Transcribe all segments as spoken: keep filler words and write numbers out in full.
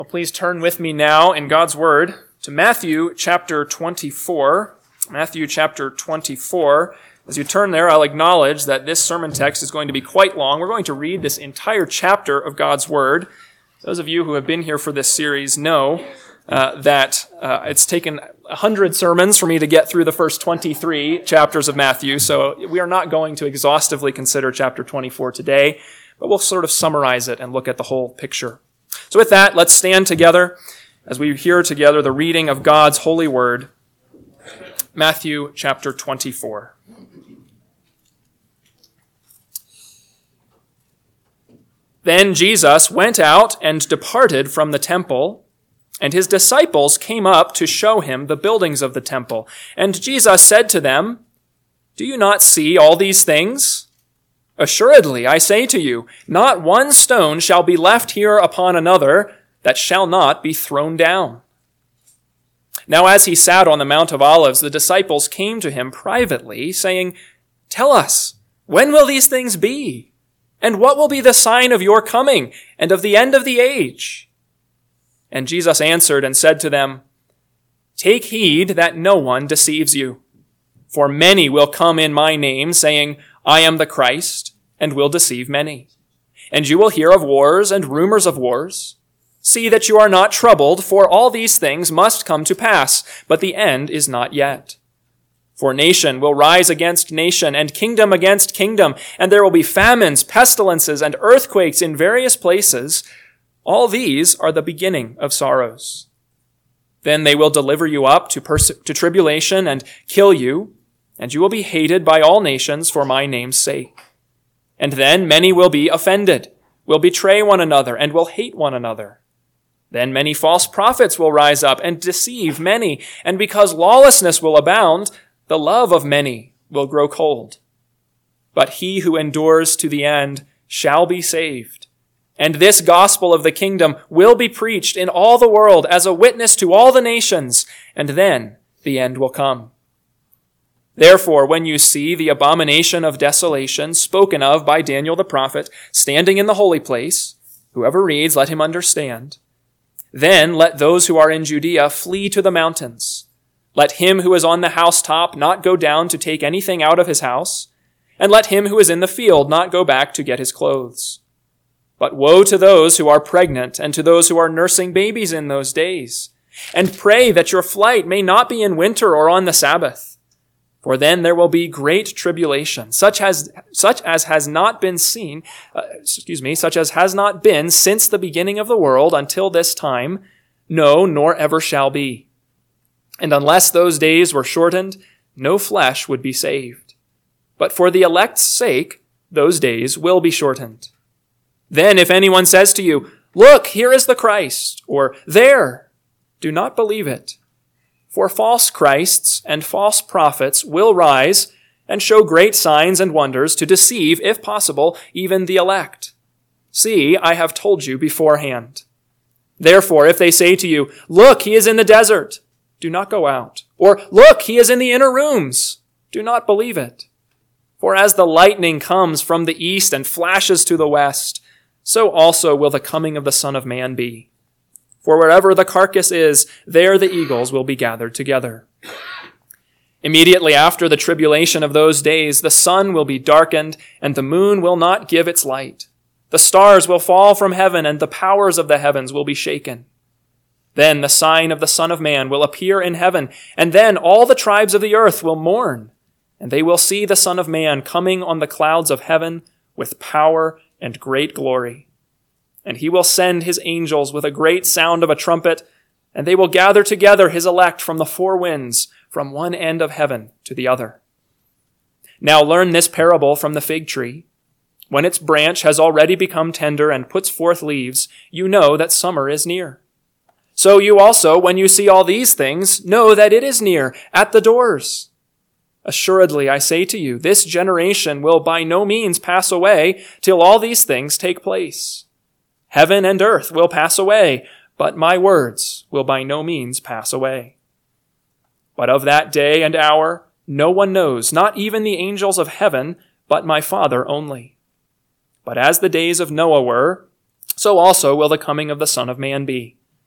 Well, please turn with me now in God's Word to Matthew chapter twenty-four. Matthew chapter twenty-four. As you turn there, I'll acknowledge that this sermon text is going to be quite long. We're going to read this entire chapter of God's Word. Those of you who have been here for this series know uh, that uh, it's taken a hundred sermons for me to get through the first twenty-three chapters of Matthew, so we are not going to exhaustively consider chapter twenty-four today, but we'll sort of summarize it and look at the whole picture. So with that, let's stand together as we hear together the reading of God's holy word. Matthew chapter twenty-four. Then Jesus went out and departed from the temple, and his disciples came up to show him the buildings of the temple. And Jesus said to them, "Do you not see all these things? Assuredly, I say to you, not one stone shall be left here upon another that shall not be thrown down." Now as he sat on the Mount of Olives, the disciples came to him privately, saying, "Tell us, when will these things be? And what will be the sign of your coming and of the end of the age?" And Jesus answered and said to them, "Take heed that no one deceives you. For many will come in my name, saying, 'I am the Christ,' and will deceive many. And you will hear of wars and rumors of wars. See that you are not troubled, for all these things must come to pass, but the end is not yet. For nation will rise against nation, and kingdom against kingdom, and there will be famines, pestilences, and earthquakes in various places. All these are the beginning of sorrows. Then they will deliver you up to, pers- to tribulation and kill you, and you will be hated by all nations for my name's sake. And then many will be offended, will betray one another, and will hate one another. Then many false prophets will rise up and deceive many, and because lawlessness will abound, the love of many will grow cold. But he who endures to the end shall be saved. And this gospel of the kingdom will be preached in all the world as a witness to all the nations, and then the end will come. Therefore, when you see the abomination of desolation spoken of by Daniel the prophet standing in the holy place, whoever reads, let him understand. Then let those who are in Judea flee to the mountains. Let him who is on the housetop not go down to take anything out of his house, and let him who is in the field not go back to get his clothes. But woe to those who are pregnant and to those who are nursing babies in those days. And pray that your flight may not be in winter or on the Sabbath. For then there will be great tribulation, such as such as has not been seen, uh, excuse me, such as has not been since the beginning of the world until this time, no, nor ever shall be. And unless those days were shortened, no flesh would be saved. But for the elect's sake, those days will be shortened. Then if anyone says to you, 'Look, here is the Christ,' or 'There,' do not believe it. For false Christs and false prophets will rise and show great signs and wonders to deceive, if possible, even the elect. See, I have told you beforehand. Therefore, if they say to you, 'Look, he is in the desert,' do not go out. Or, 'Look, he is in the inner rooms,' do not believe it. For as the lightning comes from the east and flashes to the west, so also will the coming of the Son of Man be. For wherever the carcass is, there the eagles will be gathered together. Immediately after the tribulation of those days, the sun will be darkened, and the moon will not give its light. The stars will fall from heaven, and the powers of the heavens will be shaken. Then the sign of the Son of Man will appear in heaven, and then all the tribes of the earth will mourn, and they will see the Son of Man coming on the clouds of heaven with power and great glory. And he will send his angels with a great sound of a trumpet, and they will gather together his elect from the four winds, from one end of heaven to the other. Now learn this parable from the fig tree. When its branch has already become tender and puts forth leaves, you know that summer is near. So you also, when you see all these things, know that it is near, at the doors. Assuredly, I say to you, this generation will by no means pass away till all these things take place. Heaven and earth will pass away, but my words will by no means pass away. But of that day and hour no one knows, not even the angels of heaven, but my Father only. But as the days of Noah were, so also will the coming of the Son of Man be.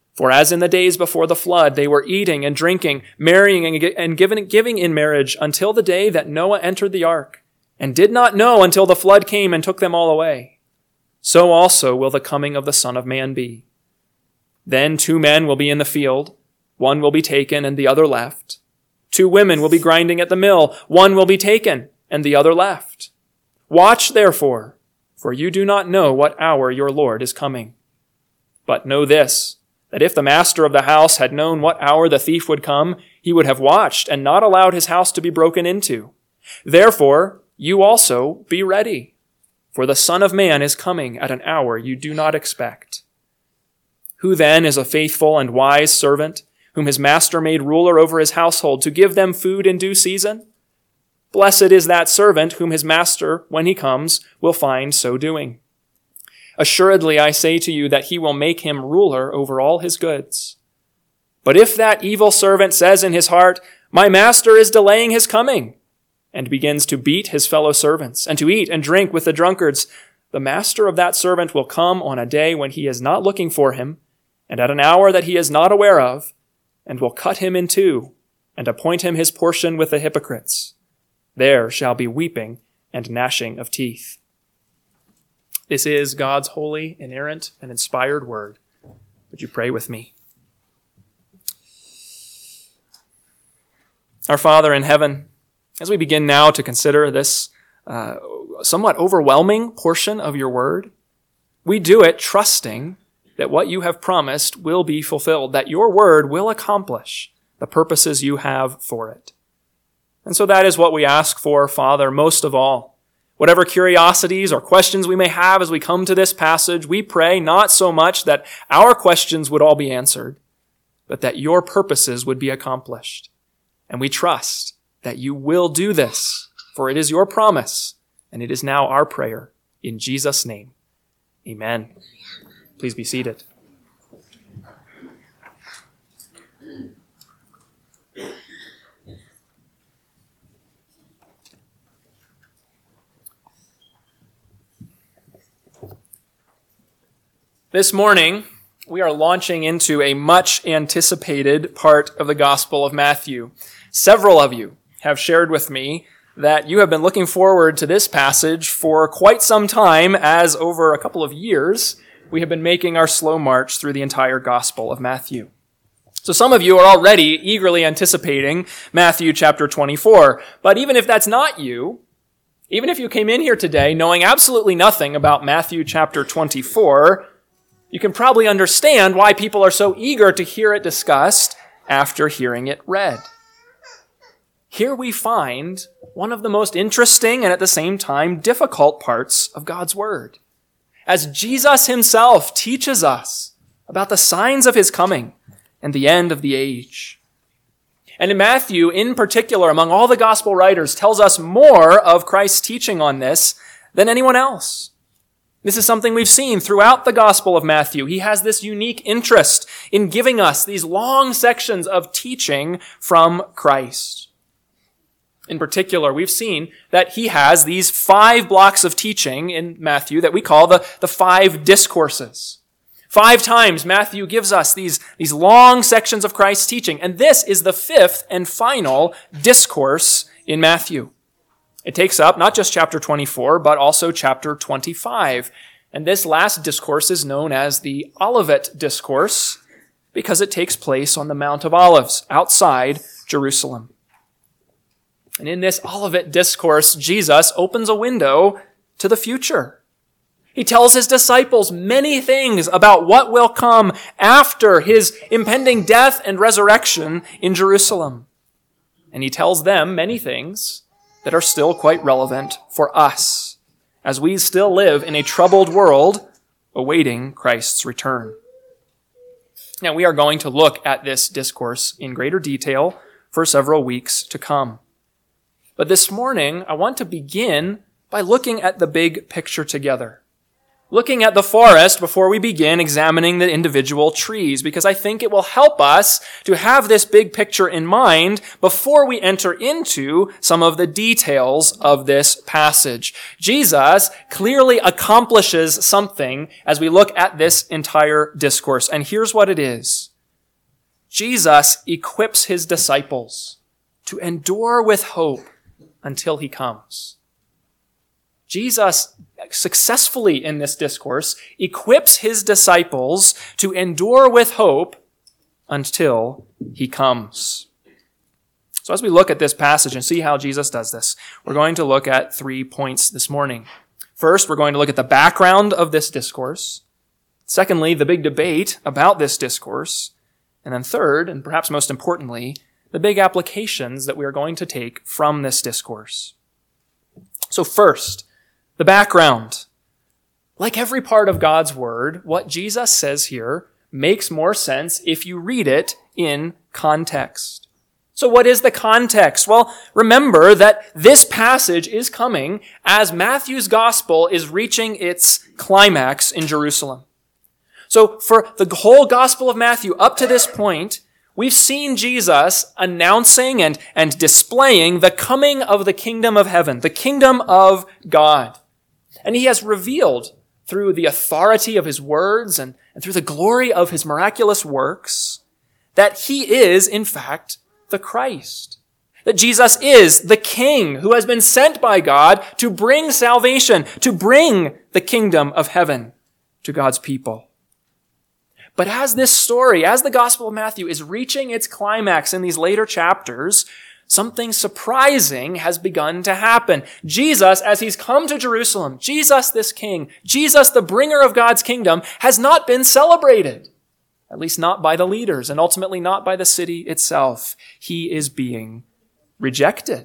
For as in the days before the flood, they were eating and drinking, marrying and giving, giving in marriage until the day that Noah entered the ark, and did not know until the flood came and took them all away. So also will the coming of the Son of Man be. Then two men will be in the field, one will be taken and the other left. Two women will be grinding at the mill, one will be taken and the other left. Watch therefore, for you do not know what hour your Lord is coming. But know this, that if the master of the house had known what hour the thief would come, he would have watched and not allowed his house to be broken into. Therefore, you also be ready, for the Son of Man is coming at an hour you do not expect. Who then is a faithful and wise servant, whom his master made ruler over his household to give them food in due season? Blessed is that servant whom his master, when he comes, will find so doing. Assuredly, I say to you that he will make him ruler over all his goods. But if that evil servant says in his heart, my master is delaying his coming, and begins to beat his fellow servants, and to eat and drink with the drunkards, the master of that servant will come on a day when he is not looking for him, and at an hour that he is not aware of, and will cut him in two, and appoint him his portion with the hypocrites. There shall be weeping and gnashing of teeth. This is God's holy, inerrant, and inspired word. Would you pray with me? Our Father in heaven, as we begin now to consider this uh, somewhat overwhelming portion of your word, we do it trusting that what you have promised will be fulfilled, that your word will accomplish the purposes you have for it. And so that is what we ask for, Father, most of all. Whatever curiosities or questions we may have as we come to this passage, we pray not so much that our questions would all be answered, but that your purposes would be accomplished. And we trust that you will do this, for it is your promise, and it is now our prayer. In Jesus' name, amen. Please be seated. This morning, we are launching into a much anticipated part of the Gospel of Matthew. Several of you have shared with me that you have been looking forward to this passage for quite some time, as over a couple of years, we have been making our slow march through the entire Gospel of Matthew. So some of you are already eagerly anticipating Matthew chapter twenty-four. But even if that's not you, even if you came in here today knowing absolutely nothing about Matthew chapter twenty-four, you can probably understand why people are so eager to hear it discussed after hearing it read. Here we find one of the most interesting and at the same time difficult parts of God's Word, as Jesus himself teaches us about the signs of his coming and the end of the age. And in Matthew, in particular, among all the gospel writers, tells us more of Christ's teaching on this than anyone else. This is something we've seen throughout the Gospel of Matthew. He has this unique interest in giving us these long sections of teaching from Christ. In particular, we've seen that he has these five blocks of teaching in Matthew that we call the, the five discourses. Five times Matthew gives us these, these long sections of Christ's teaching, and this is the fifth and final discourse in Matthew. It takes up not just chapter twenty-four, but also chapter twenty-five. And this last discourse is known as the Olivet Discourse because it takes place on the Mount of Olives outside Jerusalem. And in this Olivet Discourse, Jesus opens a window to the future. He tells his disciples many things about what will come after his impending death and resurrection in Jerusalem. And he tells them many things that are still quite relevant for us, as we still live in a troubled world awaiting Christ's return. Now, we are going to look at this discourse in greater detail for several weeks to come. But this morning, I want to begin by looking at the big picture together. looking at the forest before we begin examining the individual trees, because I think it will help us to have this big picture in mind before we enter into some of the details of this passage. Jesus clearly accomplishes something as we look at this entire discourse, and here's what it is. Jesus equips his disciples to endure with hope until he comes. Jesus successfully in this discourse equips his disciples to endure with hope until he comes. So as we look at this passage and see how Jesus does this, we're going to look at three points this morning. First, we're going to look at the background of this discourse. Secondly, the big debate about this discourse. And then third, and perhaps most importantly, the big applications that we are going to take from this discourse. So first, the background. Like every part of God's word, what Jesus says here makes more sense if you read it in context. So what is the context? Well, remember that this passage is coming as Matthew's gospel is reaching its climax in Jerusalem. So for the whole gospel of Matthew up to this point, we've seen Jesus announcing and, and displaying the coming of the kingdom of heaven, the kingdom of God. And he has revealed through the authority of his words and, and through the glory of his miraculous works that he is, in fact, the Christ. That Jesus is the King who has been sent by God to bring salvation, to bring the kingdom of heaven to God's people. But as this story, as the Gospel of Matthew is reaching its climax in these later chapters, something surprising has begun to happen. Jesus, as he's come to Jerusalem, Jesus this King, Jesus the bringer of God's kingdom, has not been celebrated. At least not by the leaders, and ultimately not by the city itself. He is being rejected.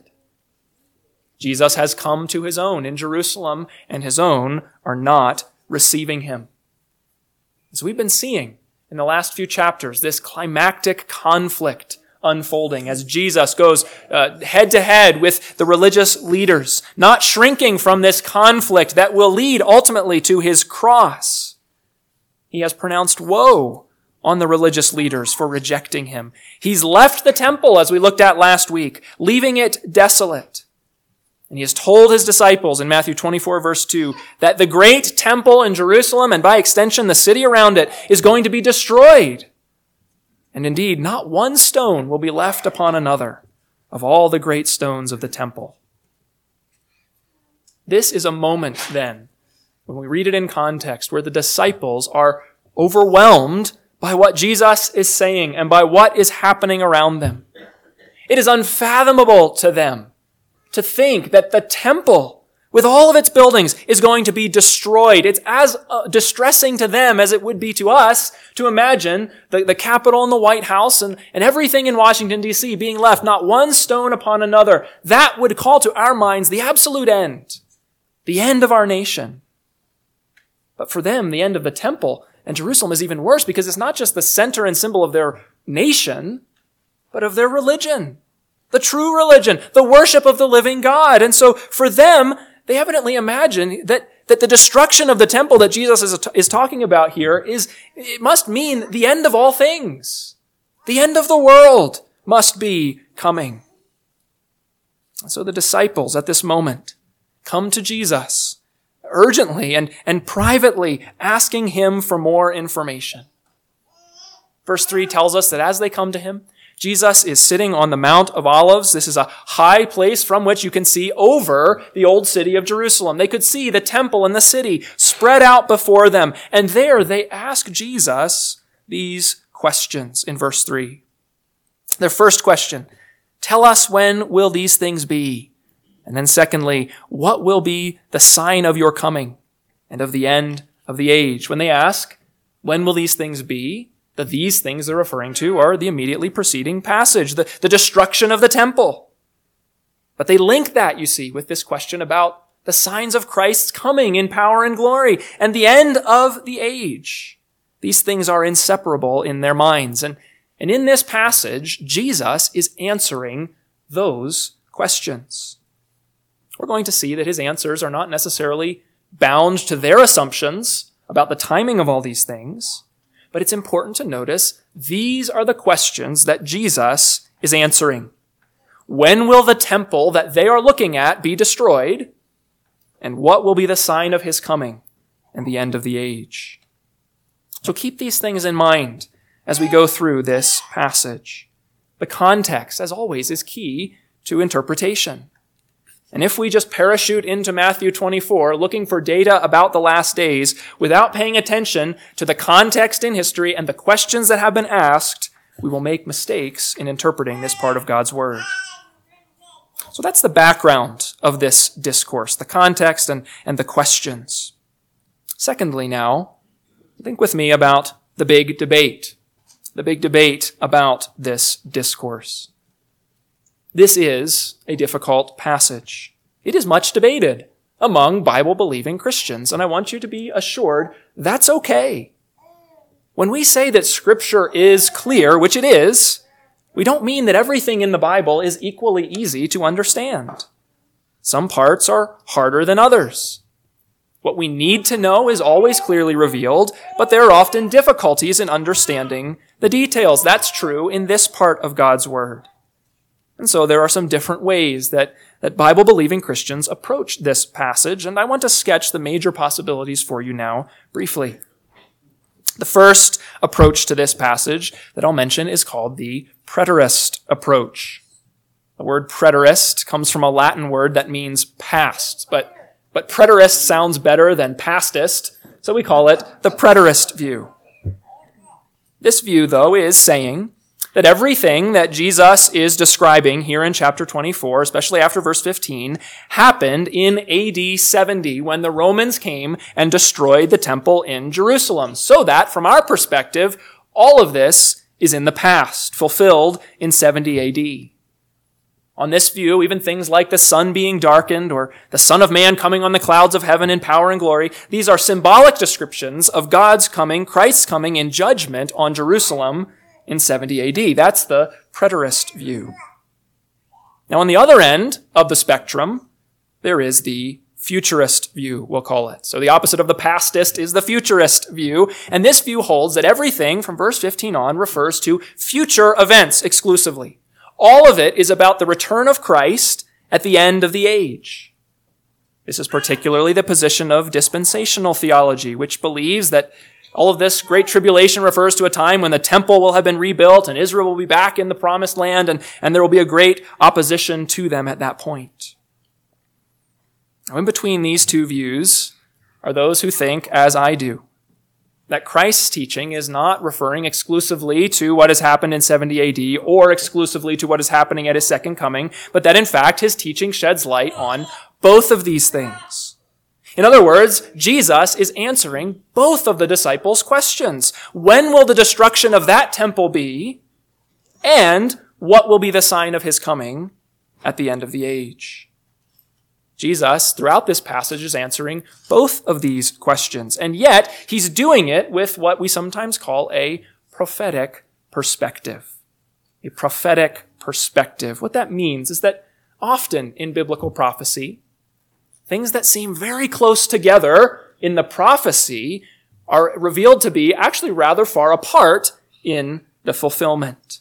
Jesus has come to his own in Jerusalem, and his own are not receiving him. As we've been seeing in the last few chapters, this climactic conflict unfolding as Jesus goes uh, head to head with the religious leaders, not shrinking from this conflict that will lead ultimately to his cross. He has pronounced woe on the religious leaders for rejecting him. He's left the temple, as we looked at last week, leaving it desolate. And he has told his disciples in Matthew twenty-four, verse two, that the great temple in Jerusalem, and by extension the city around it, is going to be destroyed. And indeed, not one stone will be left upon another of all the great stones of the temple. This is a moment, then, when we read it in context, where the disciples are overwhelmed by what Jesus is saying and by what is happening around them. It is unfathomable to them to think that the temple, with all of its buildings, is going to be destroyed. It's as uh, distressing to them as it would be to us to imagine the, the Capitol and the White House and, and everything in Washington, D C being left, not one stone upon another. That would call to our minds the absolute end, the end of our nation. But for them, the end of the temple and Jerusalem is even worse because it's not just the center and symbol of their nation, but of their religion, the true religion, the worship of the living God. And so for them, they evidently imagine that, that the destruction of the temple that Jesus is, is talking about here is, it must mean the end of all things. The end of the world must be coming. So the disciples at this moment come to Jesus urgently and, and privately asking him for more information. Verse three tells us that as they come to him, Jesus is sitting on the Mount of Olives. This is a high place from which you can see over the old city of Jerusalem. They could see the temple and the city spread out before them. And there they ask Jesus these questions in verse three. Their first question, tell us when will these things be? And then secondly, what will be the sign of your coming and of the end of the age? When they ask, when will these things be? The these things they're referring to are the immediately preceding passage, the, the destruction of the temple. But they link that, you see, with this question about the signs of Christ's coming in power and glory and the end of the age. These things are inseparable in their minds. And, and in this passage, Jesus is answering those questions. We're going to see that his answers are not necessarily bound to their assumptions about the timing of all these things. But it's important to notice these are the questions that Jesus is answering. When will the temple that they are looking at be destroyed? And what will be the sign of his coming and the end of the age? So keep these things in mind as we go through this passage. The context, as always, is key to interpretation. And if we just parachute into Matthew twenty-four looking for data about the last days without paying attention to the context in history and the questions that have been asked, we will make mistakes in interpreting this part of God's word. So that's the background of this discourse, the context and, and the questions. Secondly now, think with me about the big debate, the big debate about this discourse. This is a difficult passage. It is much debated among Bible-believing Christians, and I want you to be assured that's okay. When we say that Scripture is clear, which it is, we don't mean that everything in the Bible is equally easy to understand. Some parts are harder than others. What we need to know is always clearly revealed, but there are often difficulties in understanding the details. That's true in this part of God's Word. And so there are some different ways that, that Bible-believing Christians approach this passage, and I want to sketch the major possibilities for you now briefly. The first approach to this passage that I'll mention is called the preterist approach. The word preterist comes from a Latin word that means past, but, but preterist sounds better than pastist, so we call it the preterist view. This view, though, is saying that everything that Jesus is describing here in chapter twenty-four, especially after verse fifteen, happened in A D seventy when the Romans came and destroyed the temple in Jerusalem. So that, from our perspective, all of this is in the past, fulfilled in seventy A D. On this view, even things like the sun being darkened or the Son of Man coming on the clouds of heaven in power and glory, these are symbolic descriptions of God's coming, Christ's coming in judgment on Jerusalem in seventy A D. That's the preterist view. Now, on the other end of the spectrum, there is the futurist view, we'll call it. So the opposite of the pastist is the futurist view, and this view holds that everything from verse fifteen on refers to future events exclusively. All of it is about the return of Christ at the end of the age. This is particularly the position of dispensational theology, which believes that all of this great tribulation refers to a time when the temple will have been rebuilt and Israel will be back in the promised land, and, and there will be a great opposition to them at that point. Now, in between these two views are those who think, as I do, that Christ's teaching is not referring exclusively to what has happened in seventy A D or exclusively to what is happening at his second coming, but that in fact his teaching sheds light on both of these things. In other words, Jesus is answering both of the disciples' questions. When will the destruction of that temple be? And what will be the sign of his coming at the end of the age? Jesus, throughout this passage, is answering both of these questions. And yet, he's doing it with what we sometimes call a prophetic perspective. A prophetic perspective. What that means is that often in biblical prophecy, things that seem very close together in the prophecy are revealed to be actually rather far apart in the fulfillment.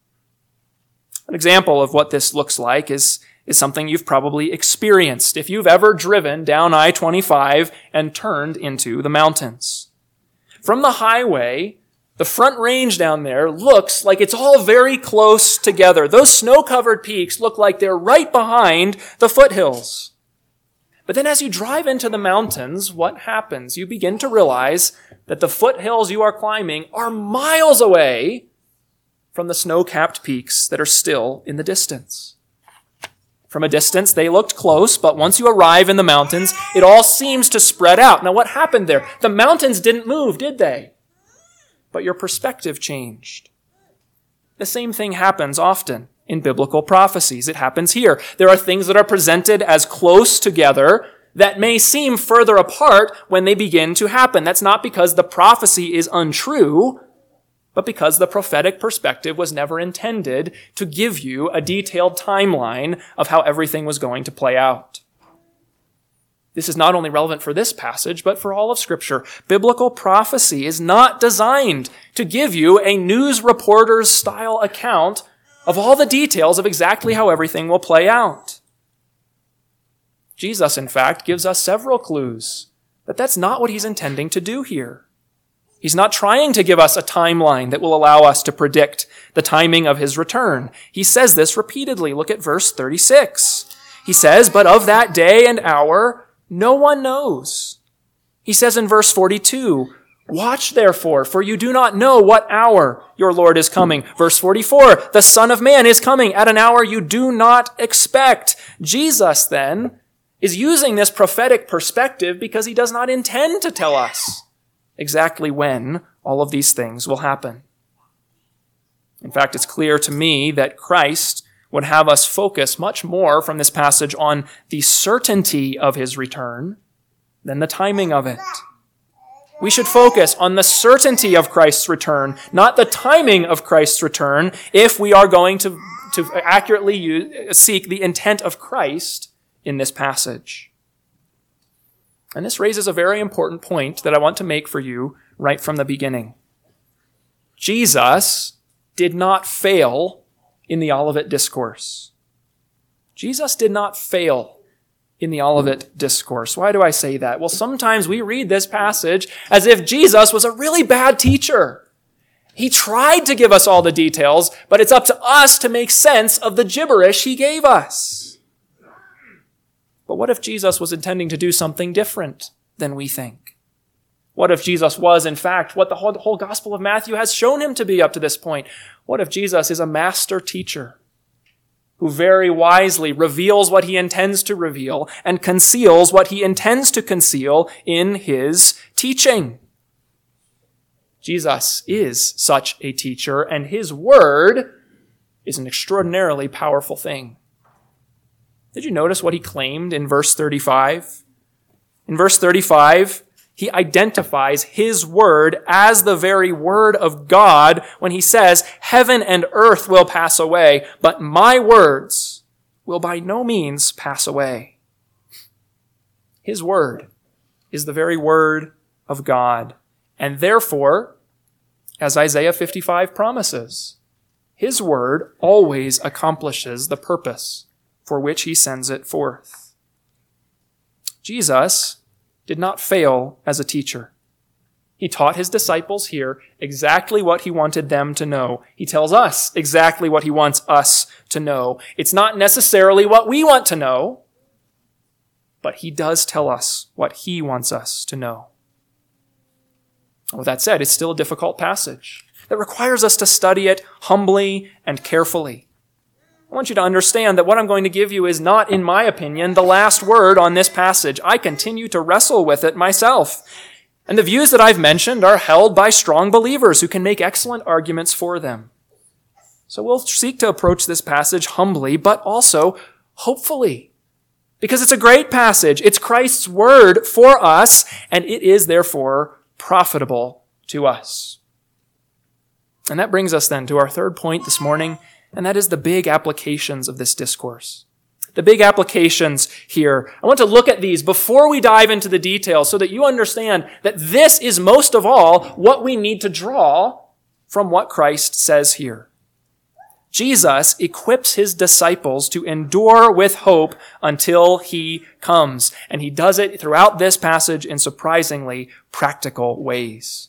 An example of what this looks like is, is something you've probably experienced if you've ever driven down I twenty-five and turned into the mountains. From the highway, the front range down there looks like it's all very close together. Those snow-covered peaks look like they're right behind the foothills. But then as you drive into the mountains, what happens? You begin to realize that the foothills you are climbing are miles away from the snow-capped peaks that are still in the distance. From a distance, they looked close, but once you arrive in the mountains, it all seems to spread out. Now, what happened there? The mountains didn't move, did they? But your perspective changed. The same thing happens often in biblical prophecies. It happens here. There are things that are presented as close together that may seem further apart when they begin to happen. That's not because the prophecy is untrue, but because the prophetic perspective was never intended to give you a detailed timeline of how everything was going to play out. This is not only relevant for this passage, but for all of Scripture. Biblical prophecy is not designed to give you a news reporter's style account of all the details of exactly how everything will play out. Jesus, in fact, gives us several clues that that's not what he's intending to do here. He's not trying to give us a timeline that will allow us to predict the timing of his return. He says this repeatedly. Look at verse thirty-six. He says, "But of that day and hour, no one knows." He says in verse forty-two, "Watch therefore, for you do not know what hour your Lord is coming." Verse forty-four, "The Son of Man is coming at an hour you do not expect." Jesus, then, is using this prophetic perspective because he does not intend to tell us exactly when all of these things will happen. In fact, it's clear to me that Christ would have us focus much more from this passage on the certainty of his return than the timing of it. We should focus on the certainty of Christ's return, not the timing of Christ's return, if we are going to, to accurately use, seek the intent of Christ in this passage. And this raises a very important point that I want to make for you right from the beginning. Jesus did not fail in the Olivet Discourse. Jesus did not fail in the Olivet Discourse. Why do I say that? Well, sometimes we read this passage as if Jesus was a really bad teacher. He tried to give us all the details, but it's up to us to make sense of the gibberish he gave us. But what if Jesus was intending to do something different than we think? What if Jesus was, in fact, what the whole, the whole Gospel of Matthew has shown him to be up to this point? What if Jesus is a master teacher who very wisely reveals what he intends to reveal and conceals what he intends to conceal in his teaching? Jesus is such a teacher, and his word is an extraordinarily powerful thing. Did you notice what he claimed in verse thirty-five? In verse thirty-five, he identifies his word as the very word of God when he says, "Heaven and earth will pass away, but my words will by no means pass away." His word is the very word of God. And therefore, as Isaiah fifty-five promises, his word always accomplishes the purpose for which he sends it forth. Jesus did not fail as a teacher. He taught his disciples here exactly what he wanted them to know. He tells us exactly what he wants us to know. It's not necessarily what we want to know, but he does tell us what he wants us to know. With that said, it's still a difficult passage that requires us to study it humbly and carefully. I want you to understand that what I'm going to give you is not, in my opinion, the last word on this passage. I continue to wrestle with it myself. And the views that I've mentioned are held by strong believers who can make excellent arguments for them. So we'll seek to approach this passage humbly, but also hopefully. Because it's a great passage. It's Christ's word for us, and it is therefore profitable to us. And that brings us then to our third point this morning, and that is the big applications of this discourse. The big applications here. I want to look at these before we dive into the details so that you understand that this is most of all what we need to draw from what Christ says here. Jesus equips his disciples to endure with hope until he comes. And he does it throughout this passage in surprisingly practical ways.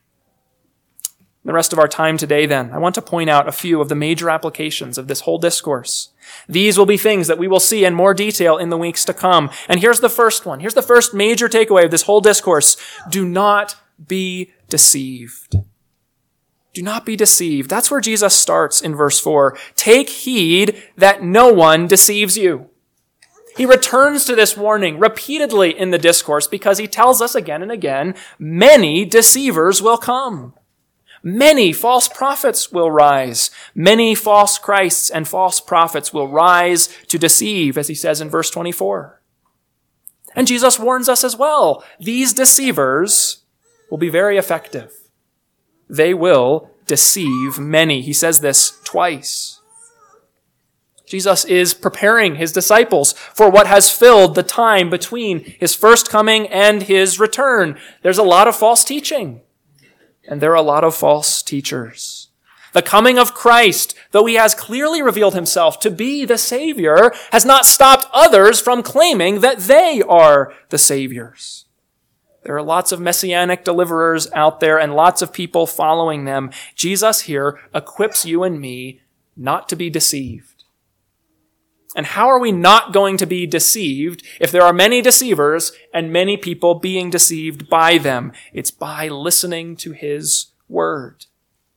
The rest of our time today, then, I want to point out a few of the major applications of this whole discourse. These will be things that we will see in more detail in the weeks to come. And here's the first one. Here's the first major takeaway of this whole discourse. Do not be deceived. Do not be deceived. That's where Jesus starts in verse four. Take heed that no one deceives you. He returns to this warning repeatedly in the discourse because he tells us again and again, many deceivers will come. Many false prophets will rise. Many false Christs and false prophets will rise to deceive, as he says in verse twenty-four. And Jesus warns us as well. These deceivers will be very effective. They will deceive many. He says this twice. Jesus is preparing his disciples for what has filled the time between his first coming and his return. There's a lot of false teaching, and there are a lot of false teachers. The coming of Christ, though he has clearly revealed himself to be the Savior, has not stopped others from claiming that they are the Saviors. There are lots of messianic deliverers out there and lots of people following them. Jesus here equips you and me not to be deceived. And how are we not going to be deceived if there are many deceivers and many people being deceived by them? It's by listening to his word.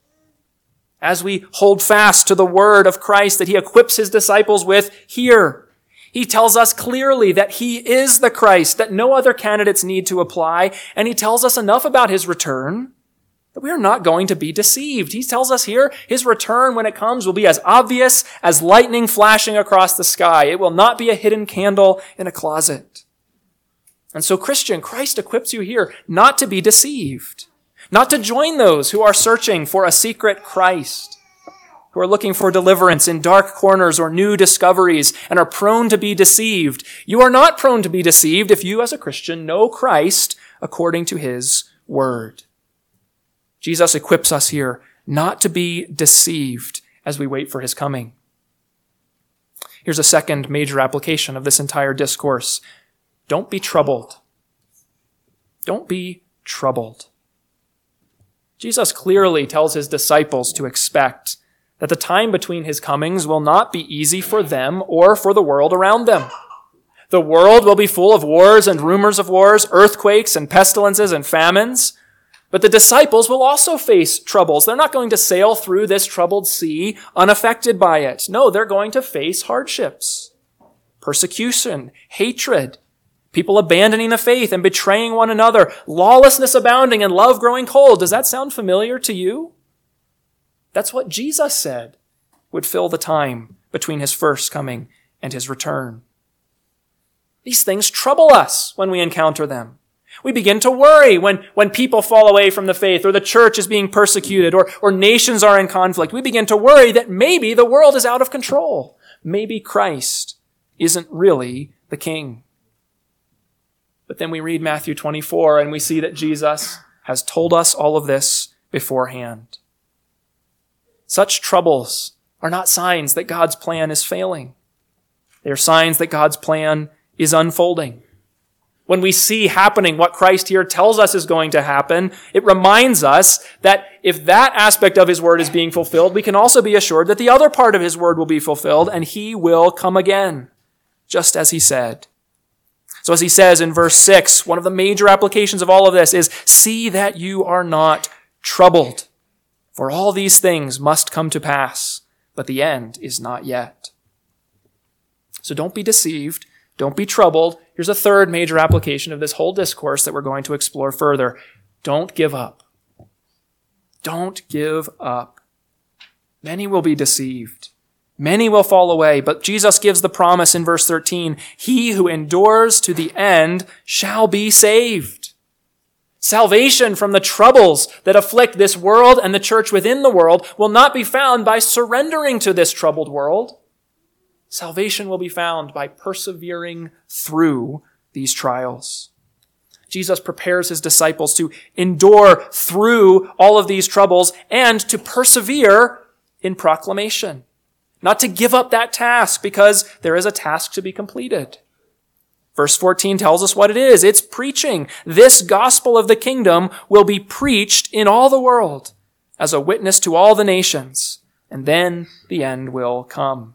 As we hold fast to the word of Christ that he equips his disciples with here, he tells us clearly that he is the Christ, that no other candidates need to apply, and he tells us enough about his return that we are not going to be deceived. He tells us here his return, when it comes, will be as obvious as lightning flashing across the sky. It will not be a hidden candle in a closet. And so, Christian, Christ equips you here not to be deceived, not to join those who are searching for a secret Christ, who are looking for deliverance in dark corners or new discoveries and are prone to be deceived. You are not prone to be deceived if you as a Christian know Christ according to his word. Jesus equips us here not to be deceived as we wait for his coming. Here's a second major application of this entire discourse. Don't be troubled. Don't be troubled. Jesus clearly tells his disciples to expect that the time between his comings will not be easy for them or for the world around them. The world will be full of wars and rumors of wars, earthquakes and pestilences and famines. But the disciples will also face troubles. They're not going to sail through this troubled sea unaffected by it. No, they're going to face hardships, persecution, hatred, people abandoning the faith and betraying one another, lawlessness abounding and love growing cold. Does that sound familiar to you? That's what Jesus said would fill the time between his first coming and his return. These things trouble us when we encounter them. We begin to worry when, when people fall away from the faith, or the church is being persecuted, or, or nations are in conflict. We begin to worry that maybe the world is out of control. Maybe Christ isn't really the king. But then we read Matthew twenty-four and we see that Jesus has told us all of this beforehand. Such troubles are not signs that God's plan is failing. They are signs that God's plan is unfolding. When we see happening what Christ here tells us is going to happen, it reminds us that if that aspect of his word is being fulfilled, we can also be assured that the other part of his word will be fulfilled and he will come again, just as he said. So as he says in verse six, one of the major applications of all of this is, see that you are not troubled. For all these things must come to pass, but the end is not yet. So don't be deceived. Don't be troubled. Here's a third major application of this whole discourse that we're going to explore further. Don't give up. Don't give up. Many will be deceived. Many will fall away, but Jesus gives the promise in verse thirteen, he who endures to the end shall be saved. Salvation from the troubles that afflict this world and the church within the world will not be found by surrendering to this troubled world. Salvation will be found by persevering through these trials. Jesus prepares his disciples to endure through all of these troubles and to persevere in proclamation. Not to give up that task because there is a task to be completed. Verse fourteen tells us what it is. It's preaching. This gospel of the kingdom will be preached in all the world as a witness to all the nations, and then the end will come.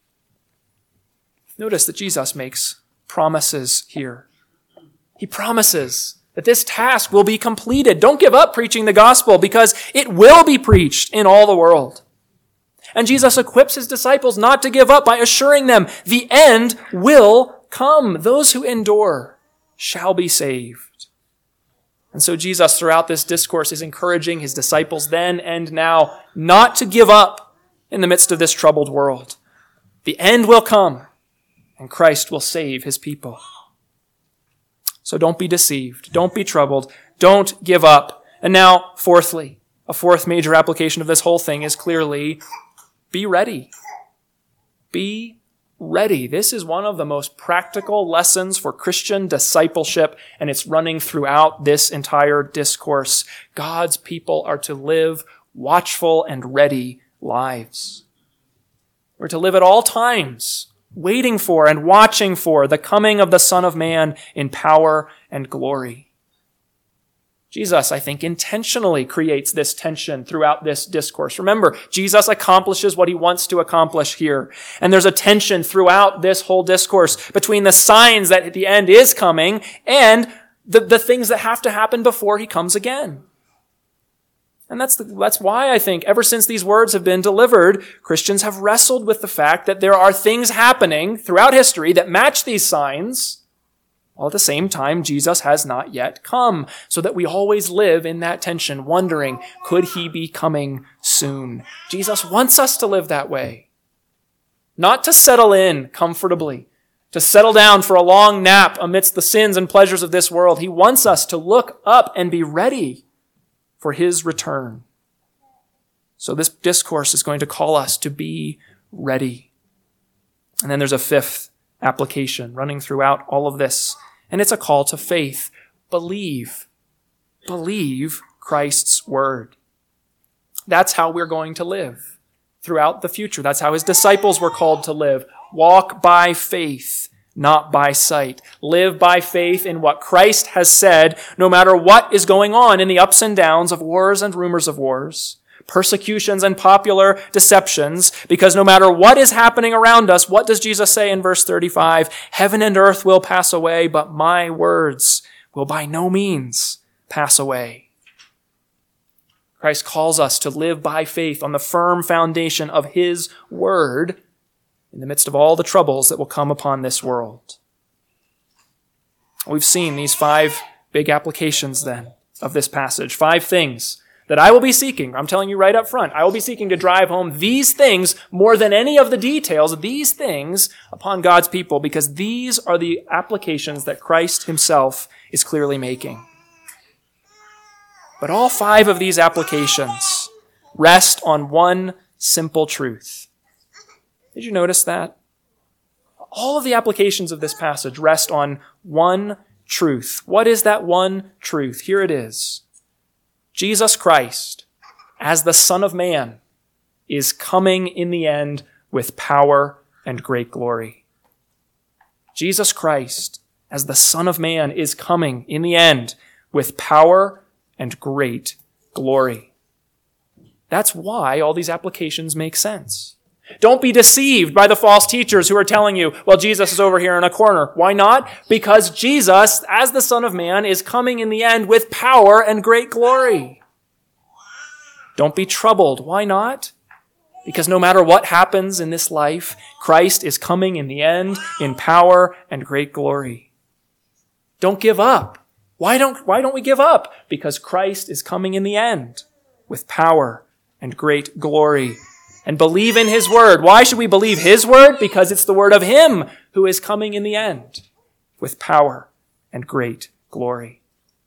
Notice that Jesus makes promises here. He promises that this task will be completed. Don't give up preaching the gospel because it will be preached in all the world. And Jesus equips his disciples not to give up by assuring them the end will come. Those who endure shall be saved. And so Jesus, throughout this discourse, is encouraging his disciples then and now not to give up in the midst of this troubled world. The end will come, and Christ will save his people. So don't be deceived. Don't be troubled. Don't give up. And now, fourthly, a fourth major application of this whole thing is clearly, be ready. Be ready. This is one of the most practical lessons for Christian discipleship, and it's running throughout this entire discourse. God's people are to live watchful and ready lives. We're to live at all times, waiting for and watching for the coming of the Son of Man in power and glory. Jesus, I think, intentionally creates this tension throughout this discourse. Remember, Jesus accomplishes what he wants to accomplish here. And there's a tension throughout this whole discourse between the signs that at the end is coming and the, the things that have to happen before he comes again. And that's, the, that's why I think ever since these words have been delivered, Christians have wrestled with the fact that there are things happening throughout history that match these signs, while at the same time, Jesus has not yet come, so that we always live in that tension, wondering, could he be coming soon? Jesus wants us to live that way. Not to settle in comfortably, to settle down for a long nap amidst the sins and pleasures of this world. He wants us to look up and be ready for his return. So this discourse is going to call us to be ready. And then there's a fifth application running throughout all of this. And it's a call to faith. Believe. Believe Christ's word. That's how we're going to live throughout the future. That's how his disciples were called to live. Walk by faith, not by sight. Live by faith in what Christ has said, no matter what is going on in the ups and downs of wars and rumors of wars, persecutions and popular deceptions, because no matter what is happening around us, what does Jesus say in verse thirty-five? Heaven and earth will pass away, but my words will by no means pass away. Christ calls us to live by faith on the firm foundation of his word in the midst of all the troubles that will come upon this world. We've seen these five big applications then of this passage, five things that I will be seeking. I'm telling you right up front, I will be seeking to drive home these things more than any of the details, these things upon God's people, because these are the applications that Christ himself is clearly making. But all five of these applications rest on one simple truth. Did you notice that? All of the applications of this passage rest on one truth. What is that one truth? Here it is. Jesus Christ, as the Son of Man, is coming in the end with power and great glory. Jesus Christ, as the Son of Man, is coming in the end with power and great glory. That's why all these applications make sense. Don't be deceived by the false teachers who are telling you, well, Jesus is over here in a corner. Why not? Because Jesus, as the Son of Man, is coming in the end with power and great glory. Don't be troubled. Why not? Because no matter what happens in this life, Christ is coming in the end in power and great glory. Don't give up. Why don't, why don't we give up? Because Christ is coming in the end with power and great glory. And believe in his word. Why should we believe his word? Because it's the word of him who is coming in the end with power and great glory.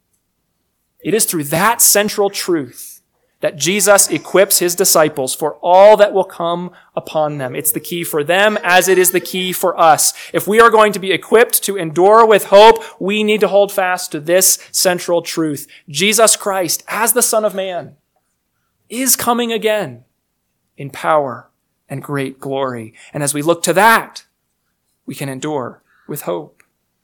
It is through that central truth that Jesus equips his disciples for all that will come upon them. It's the key for them as it is the key for us. If we are going to be equipped to endure with hope, we need to hold fast to this central truth. Jesus Christ, as the Son of Man, is coming again in power and great glory. And as we look to that, we can endure with hope.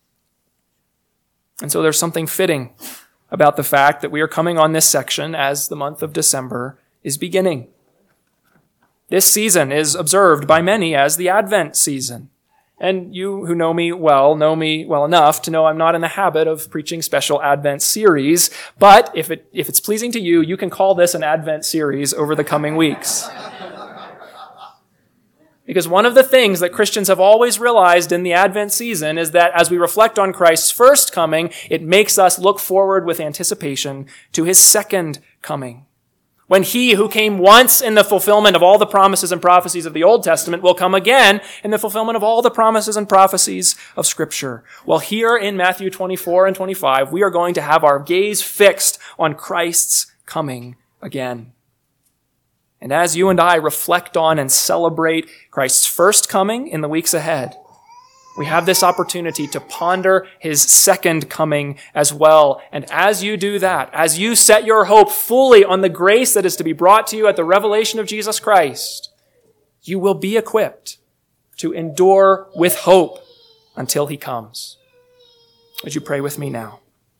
And so there's something fitting about the fact that we are coming on this section as the month of December is beginning. This season is observed by many as the Advent season. And you who know me well, know me well enough to know I'm not in the habit of preaching special Advent series, but if it, if it's pleasing to you, you can call this an Advent series over the coming weeks. Because one of the things that Christians have always realized in the Advent season is that as we reflect on Christ's first coming, it makes us look forward with anticipation to his second coming. When he who came once in the fulfillment of all the promises and prophecies of the Old Testament will come again in the fulfillment of all the promises and prophecies of Scripture. Well, here in Matthew twenty-four and twenty-five, we are going to have our gaze fixed on Christ's coming again. And as you and I reflect on and celebrate Christ's first coming in the weeks ahead, we have this opportunity to ponder his second coming as well. And as you do that, as you set your hope fully on the grace that is to be brought to you at the revelation of Jesus Christ, you will be equipped to endure with hope until he comes. Would you pray with me now?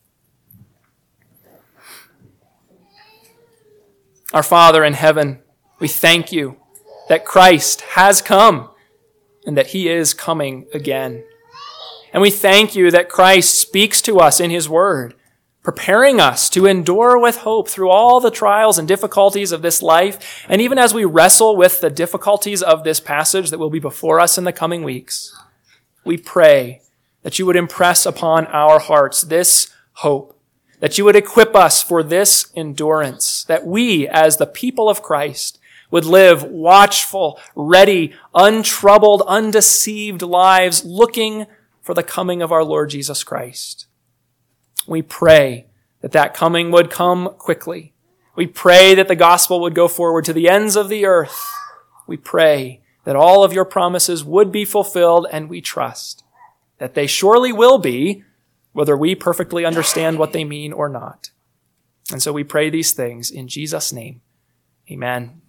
Our Father in heaven, we thank you that Christ has come and that he is coming again. And we thank you that Christ speaks to us in his word, preparing us to endure with hope through all the trials and difficulties of this life. And even as we wrestle with the difficulties of this passage that will be before us in the coming weeks, we pray that you would impress upon our hearts this hope, that you would equip us for this endurance, that we, as the people of Christ, would live watchful, ready, untroubled, undeceived lives, looking for the coming of our Lord Jesus Christ. We pray that that coming would come quickly. We pray that the gospel would go forward to the ends of the earth. We pray that all of your promises would be fulfilled, and we trust that they surely will be, whether we perfectly understand what they mean or not. And so we pray these things in Jesus' name. Amen.